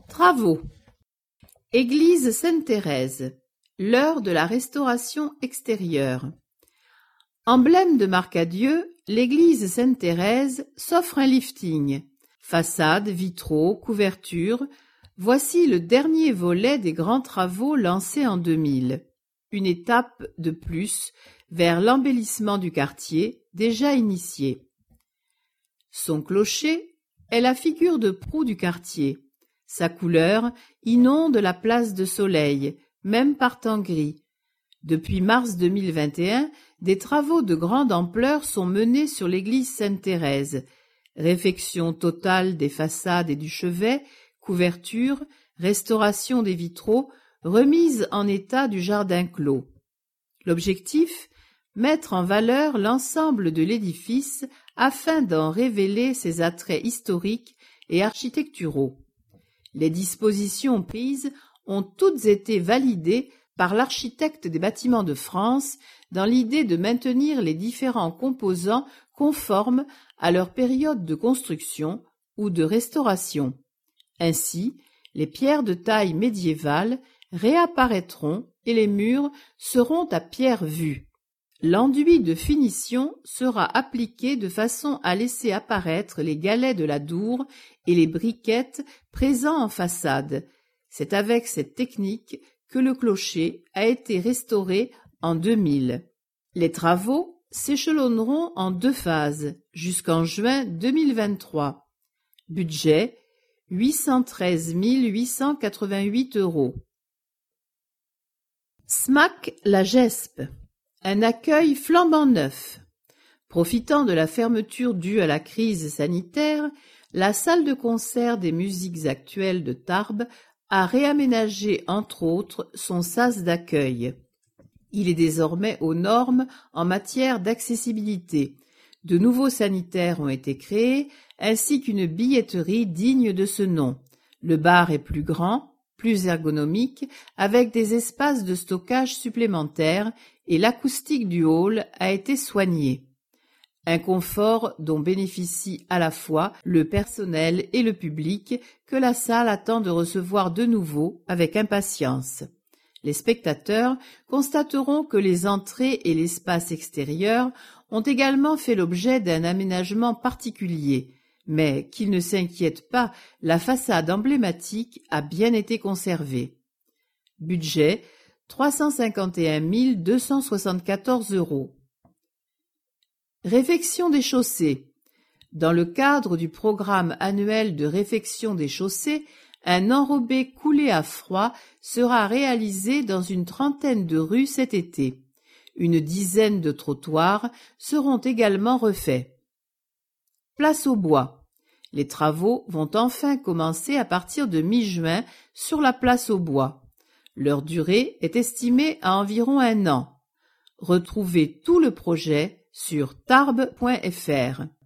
Travaux. Église Sainte-Thérèse. L'heure de la restauration extérieure. Emblème de marque à Dieu, l'église Sainte-Thérèse s'offre un lifting. Façade, vitraux, couverture. Voici le dernier volet des grands travaux lancés en 2000. Une étape de plus vers l'embellissement du quartier, déjà initié. Son clocher est la figure de proue du quartier. Sa couleur inonde la place de Soleil, même par temps gris. Depuis mars 2021, des travaux de grande ampleur sont menés sur l'église Sainte-Thérèse. Réfection totale des façades et du chevet, couverture, restauration des vitraux, remise en état du jardin clos. L'objectif, mettre en valeur l'ensemble de l'édifice afin d'en révéler ses attraits historiques et architecturaux. Les dispositions prises ont toutes été validées par l'architecte des Bâtiments de France dans l'idée de maintenir les différents composants conformes à leur période de construction ou de restauration. Ainsi, les pierres de taille médiévale réapparaîtront et les murs seront à pierre vue. L'enduit de finition sera appliqué de façon à laisser apparaître les galets de la dour et les briquettes présents en façade. C'est avec cette technique que le clocher a été restauré en 2000. Les travaux s'échelonneront en 2 phases jusqu'en juin 2023. Budget 813 888 €. SMAC La Gespe. Un accueil flambant neuf. Profitant de la fermeture due à la crise sanitaire, la salle de concert des musiques actuelles de Tarbes a réaménagé entre autres son sas d'accueil. Il est désormais aux normes en matière d'accessibilité. De nouveaux sanitaires ont été créés, ainsi qu'une billetterie digne de ce nom. Le bar est plus grand, plus ergonomique, avec des espaces de stockage supplémentaires et l'acoustique du hall a été soignée. Un confort dont bénéficie à la fois le personnel et le public que la salle attend de recevoir de nouveau avec impatience. Les spectateurs constateront que les entrées et l'espace extérieur ont également fait l'objet d'un aménagement particulier, mais qu'ils ne s'inquiètent pas, la façade emblématique a bien été conservée. Budget 351 274 €. Réfection des chaussées. Dans le cadre du programme annuel de réfection des chaussées, un enrobé coulé à froid sera réalisé dans une trentaine de rues cet été. Une dizaine de trottoirs seront également refaits. Place aux bois. Les travaux vont enfin commencer à partir de mi-juin sur la place aux bois. Leur durée est estimée à environ 1 an. Retrouvez tout le projet sur tarbes.fr.